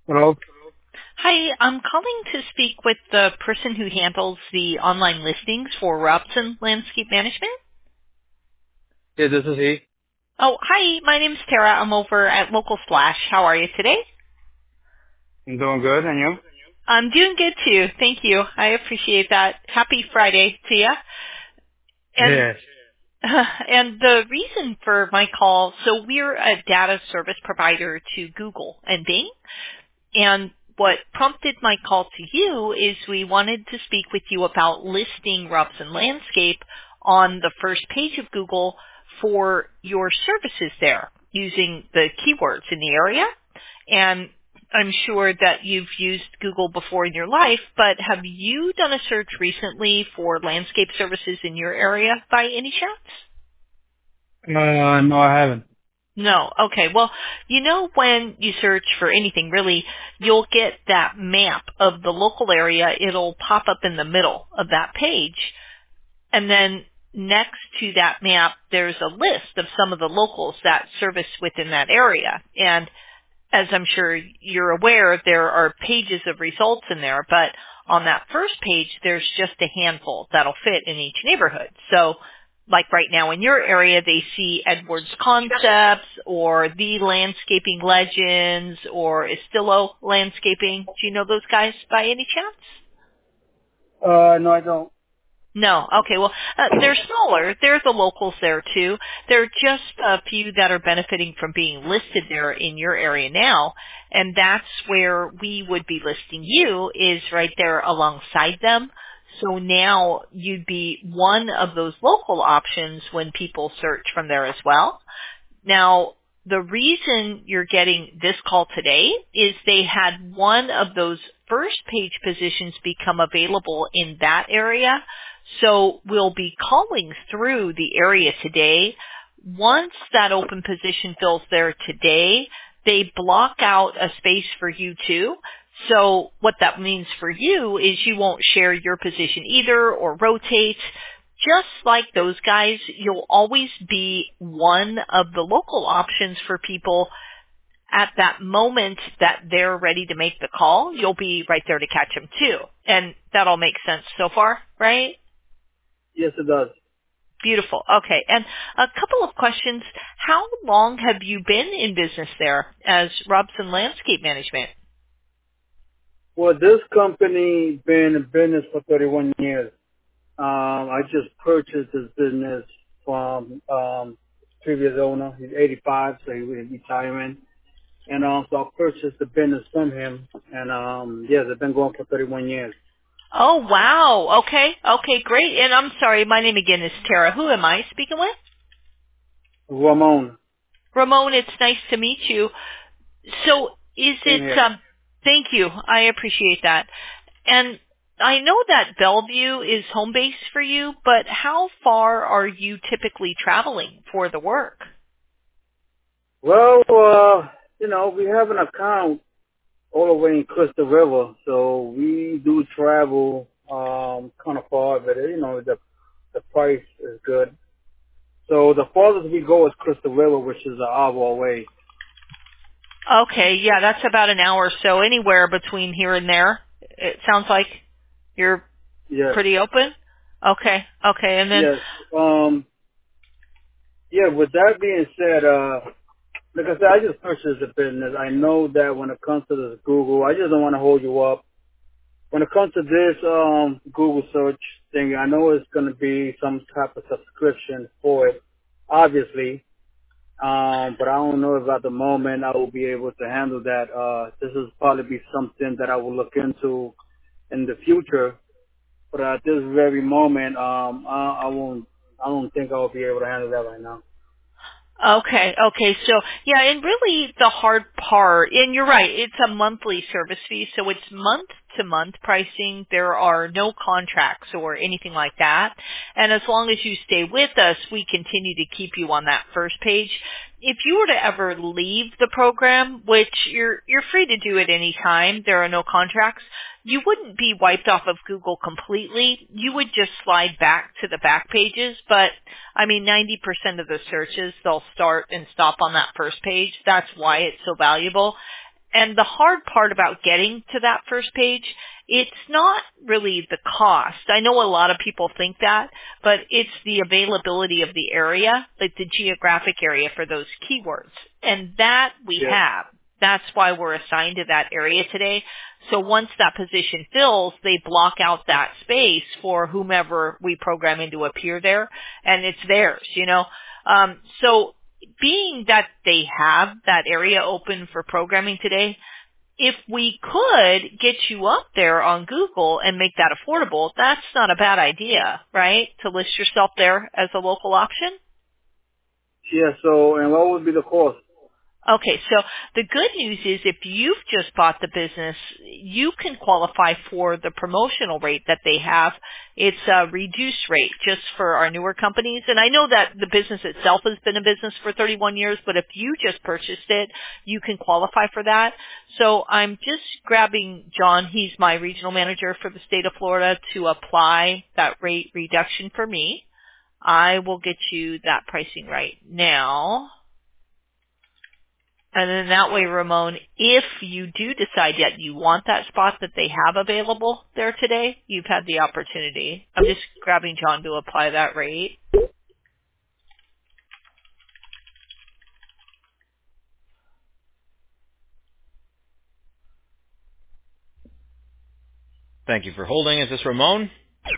Hello? Hi, I'm calling to speak with the person who handles the online listings for Robson Landscape Management. Yeah, this is he. Oh, hi, my name's Tara. I'm over at Local Splash. How are you today? I'm doing good, and you? I'm doing good too. Thank you. I appreciate that. Happy Friday to you. And Yes. and the reason for my call, so we're a data service provider to Google and Bing. And what prompted my call to you is we wanted to speak with you about listing Robson Landscape on the first page of Google for your services there using the keywords in the area. And I'm sure that you've used Google before in your life, but have you done a search recently for landscape services in your area by any chance? No, I haven't. No. Okay. Well, when you search for anything really, you'll get that map of the local area. It'll pop up in the middle of that page. And then next to that map, there's a list of some of the locals that service within that area. And as I'm sure you're aware, there are pages of results in there, but on that first page, there's just a handful that'll fit in each neighborhood. So, like right now in your area, they see Edwards Concepts or The Landscaping Legends or Estillo Landscaping. Do you know those guys by any chance? No, I don't. No. Okay. Well, they're smaller. They're the locals there too. There are just a few that are benefiting from being listed there in your area now, and that's where we would be listing you is right there alongside them. So now you'd be one of those local options when people search from there as well. Now, the reason you're getting this call today is they had one of those first page positions become available in that area. So we'll be calling through the area today. Once that open position fills there today, they block out a space for you too. So what that means for you is you won't share your position either or rotate. Just like those guys, you'll always be one of the local options for people at that moment that they're ready to make the call. You'll be right there to catch them too. And that'll make sense so far, right? Yes, it does. Beautiful. Okay. And a couple of questions. How long have you been in business there as Robson Landscape Management? Well, this company been in business for 31 years. I just purchased this business from previous owner. He's 85, so he was retiring. And so I purchased the business from him. And yes, it's been going for 31 years. Oh, wow. Okay. Okay, great. And I'm sorry, my name again is Tara. Who am I speaking with? Ramon, Ramon, it's nice to meet you. So is same it, here. thank you. I appreciate that. And I know that Bellevue is home base for you, but how far are you typically traveling for the work? Well, we have an account all the way in Crystal River, so we do travel kind of far, but the price is good. So the farthest we go is Crystal River, which is an hour away. Okay, yeah, that's about an hour or so, anywhere between here and there. It sounds like you're Yes, pretty open. Okay, okay, and then, yes. Yeah. With that being said, like I said, I just purchased the business. I know that when it comes to this Google, I just don't want to hold you up. When it comes to this Google search thing, I know it's going to be some type of subscription for it, obviously. But I don't know if at the moment I will be able to handle that. This will probably be something that I will look into in the future. But at this very moment, I won't. I don't think I will be able to handle that right now. okay, okay, so, yeah, and really the hard part, and you're right, it's a monthly service fee, so it's month to month pricing. There are no contracts or anything like that. And as long as you stay with us, we continue to keep you on that first page. If you were to ever leave the program, which you're free to do at any time, there are no contracts, you wouldn't be wiped off of Google completely. You would just slide back to the back pages, but I mean 90% of the searches, they'll start and stop on that first page. That's why it's so valuable. And the hard part about getting to that first page, it's not really the cost. I know a lot of people think that, but it's the availability of the area, like the geographic area for those keywords. And that we have. That's why we're assigned to that area today. So once that position fills, they block out that space for whomever we program in to appear there, and it's theirs, So being that they have that area open for programming today, if we could get you up there on Google and make that affordable, that's not a bad idea, right? To list yourself there as a local option? Yeah, so, and what would be the cost? Okay, so the good news is if you've just bought the business, you can qualify for the promotional rate that they have. It's a reduced rate just for our newer companies. And I know that the business itself has been a business for 31 years, but if you just purchased it, you can qualify for that. So I'm just grabbing John. He's my regional manager for the state of Florida to apply that rate reduction for me. I will get you that pricing right now. And then that way, Ramon, if you do decide that you want that spot that they have available there today, you've had the opportunity. I'm just grabbing John to apply that rate. Thank you for holding. Is this Ramon?